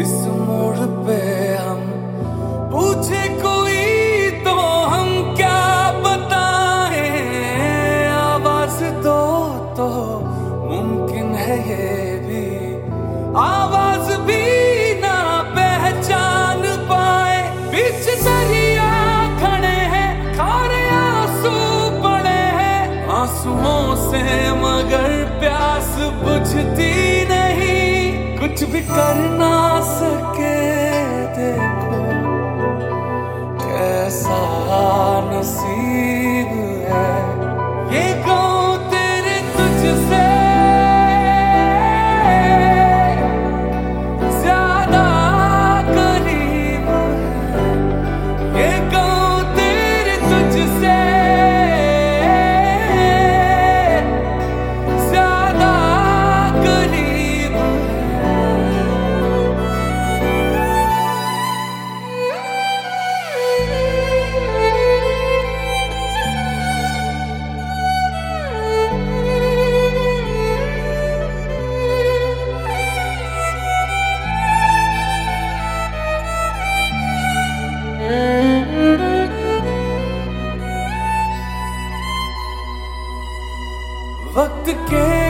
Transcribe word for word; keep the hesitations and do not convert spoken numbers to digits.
इस मोड़ पे हम पूछे कोई तो हम क्या बताएं, आवाज दो तो मुमकिन है ये भी, आवाज भी ना पहचान पाए। बीच दरिया खड़े हैं, खारे आंसू पड़े हैं, आंसुओं से मगर प्यास बुझती नहीं, कुछ भी कर ना सके देखो कैसा नसीब है। ये गाँव तेरे तुझसे ज्यादा करीब है, ये गाँव तेरे तुझसे ज्यादा करीब वक्त के